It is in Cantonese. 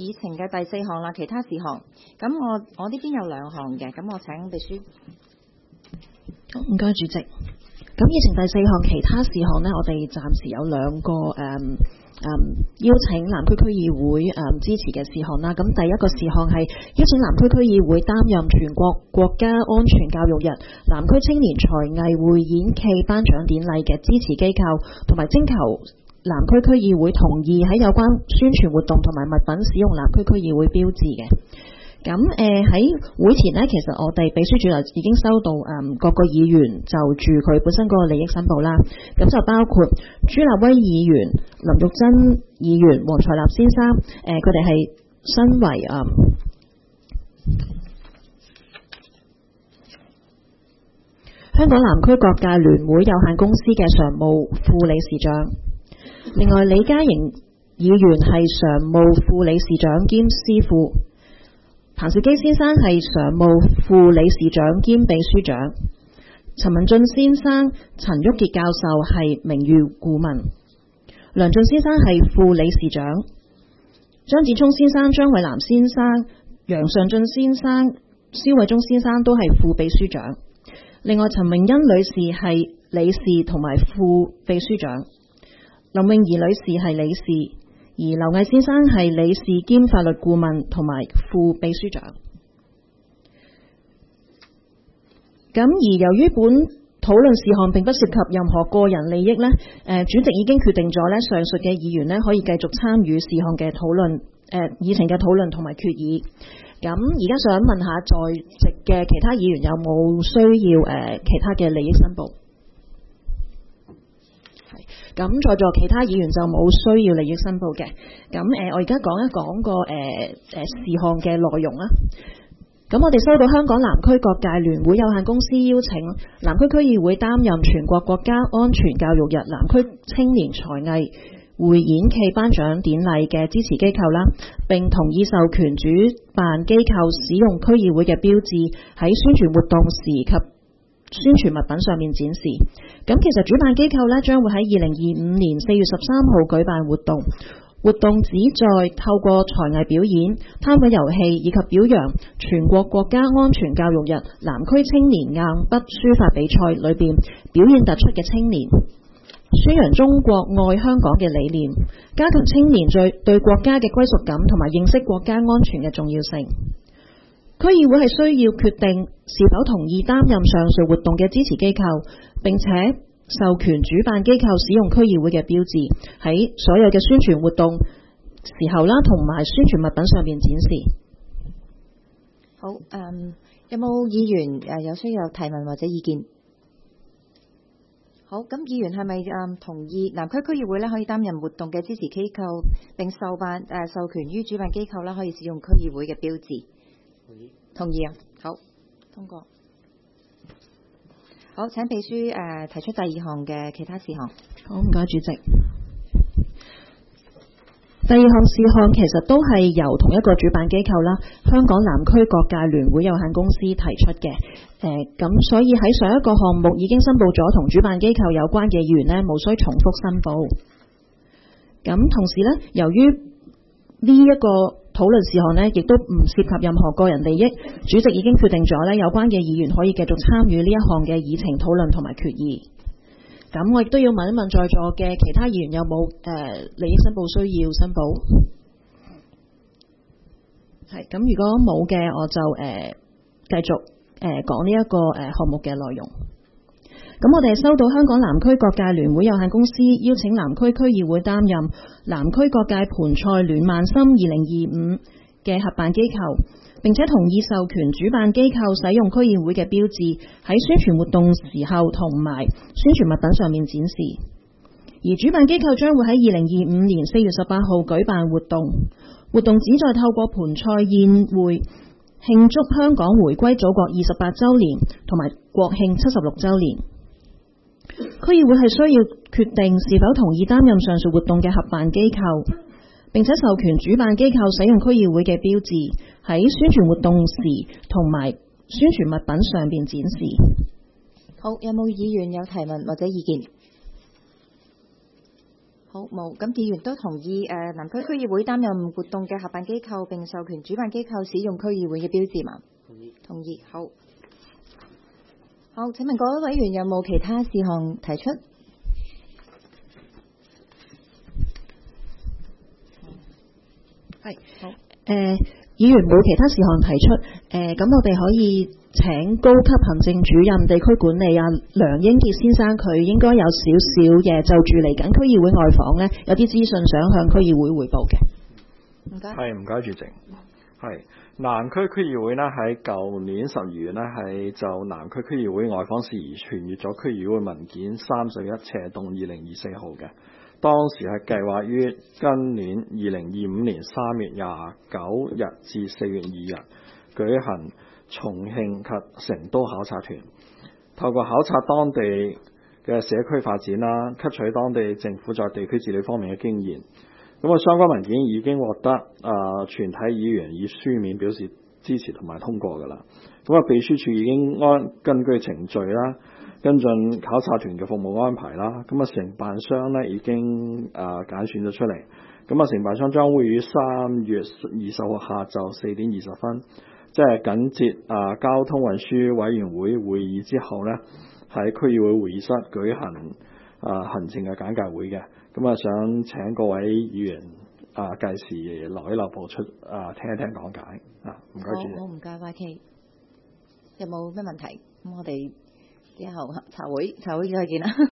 議程嘅第4項啦，其他事項。咁我呢邊有2項嘅，咁我請秘書。 好，唔該主席。咁議程第4項其他事項呢，我哋暫時有2個邀請南區區議會支持嘅事項啦。咁第一個事項係邀請南區區議會擔任全國國家安全教育日南區青年才藝匯演暨頒獎典禮嘅支持機構，同埋徵求南區區議會同意喺有關宣傳活動同埋物品使用南區區議會標誌嘅。咁喺會前呢，其實我哋秘書處就已經收到各個議員就住佢本身嗰個利益申報啦。咁就包括朱立威議員、林玉珍議員、黃才立先生，佢哋係身為香港南區各界聯會有限公司嘅常務副理事長。另外，李嘉瑩議員係常務副理事長兼司庫。彭兆基先生係常務副理事長兼秘書長，陳文俊先生、陳旭傑教授係名譽顧問，梁俊先生係副理事長，張子聰先生、張偉南先生、楊尚俊先生、蕭偉忠先生都係副秘書長。另外，陳明欣女士係理事同埋副秘書長，林詠儀女士係理事。而劉毅先生係理事兼法律顧問同埋副秘書長。咁而由於本討論事項並不涉及任何個人利益呢，主席已經決定咗呢，上述嘅議員呢可以繼續參與事項嘅討論，議程嘅討論同埋決議。咁而家想問下在席嘅其他議員有冇需要其他嘅利益申報？咁在座其他議員就冇需要利益申報嘅。咁我而家講一講個事項嘅內容啦。咁我哋收到香港南區各界聯會有限公司邀請南區區議會擔任全國國家安全教育日南區青年才藝匯演暨頒獎典禮嘅支持機構啦，並同意授權主辦機構使用區議會嘅標誌喺宣傳活動時及宣傳物品上面展示。咁其實主辦機構呢將會喺2025年4月13號舉辦活動，活動旨在透過才藝表演、攤位遊戲以及表揚全國國家安全教育日南區青年硬筆書法比賽裏邊表現突出嘅青年，宣揚中國愛香港嘅理念，加強青年對國家嘅歸屬感同埋認識國家安全嘅重要性。區議會係需要決定是否同意擔任上述活動嘅支持機構，並且授權主辦機構使用區議會嘅標誌喺所有嘅宣傳活動時候啦，同埋宣傳物品上面展示。 好，有冇議員有需要提問或者意見？好，咁議員係咪同意南區區議會咧可以擔任活動嘅支持機構，並授權於主辦機構啦可以使用區議會嘅標誌？同意啊，好，通過。好，請秘書提出第2項嘅其他事項。 好，唔該主席。第2項事項其實都係由同一個主辦機構啦，香港南區各界聯會有限公司提出嘅。咁所以喺上一個項目已經申報咗同主辦機構有關嘅議員呢，無需重複申報。咁同時呢，由於呢一個討論事項呢，亦都唔涉及任何個人利益，主席已經決定咗呢，有關嘅議員可以繼續參與呢一項嘅議程討論同埋決議。咁我亦都要問一問在座嘅其他議員有冇利益申報需要申報？係，咁如果冇嘅，我就繼續講呢一個項目嘅內容。咁我哋收到香港南區各界聯會有限公司邀請南區區議會擔任南區各界盆菜暖萬心2025嘅合辦機構，並且同意授權主辦機構使用區議會嘅標誌喺宣傳活動時候同埋宣傳物品上面展示。而主辦機構將會喺2025年4月18號舉辦活動，活動旨在透過盆菜宴會慶祝香港回歸祖國28週年同埋國慶76週年。區議會係需要決定是否同意擔任上述活動嘅合辦機構，並且授權主辦機構使用區議會嘅標誌喺宣傳活動時同埋宣傳物品上邊展示。 好，有冇議員有提問或者意見？ 好冇，咁議員都同意南區區議會擔任活動嘅合辦機構並授權主辦機構使用區議會嘅標誌嘛？同意。好，請問各位委員有冇其他事項提出？ 係，好。議員冇其他事項提出，咁我哋可以請高級行政主任地區管理梁英傑先生，佢應該有少少嘢就住嚟緊區議會外訪呢，有啲資訊想向區議會彙報嘅。 唔該。 係，唔該主席。係南區區議會呢，喺舊年12月呢，係就南區區議會外訪事宜傳閱咗區議會文件31/2024號嘅。當時係計劃於今年2025年3月29日至4月2日舉行重慶及成都考察團，透過考察當地嘅社區發展啦，吸取當地政府在地區治理方面嘅經驗。咁相關文件已經獲得全體議員以書面表示支持同埋通過㗎啦。咁秘書處已經根據程序啦，跟進考察團嘅服務安排啦。咁承辦商呢已經揀選咗出嚟。咁承辦商將會於3月20號下晝4點20分，即係緊接交通運輸委員會會議之後呢，喺區議會會議室舉行行程嘅簡介會嘅。咁想請各位議員屆時留一留步出聽一聽講解唔該主席。 好唔該 YK， 有冇咩問題？咁我哋之後茶會再見啦。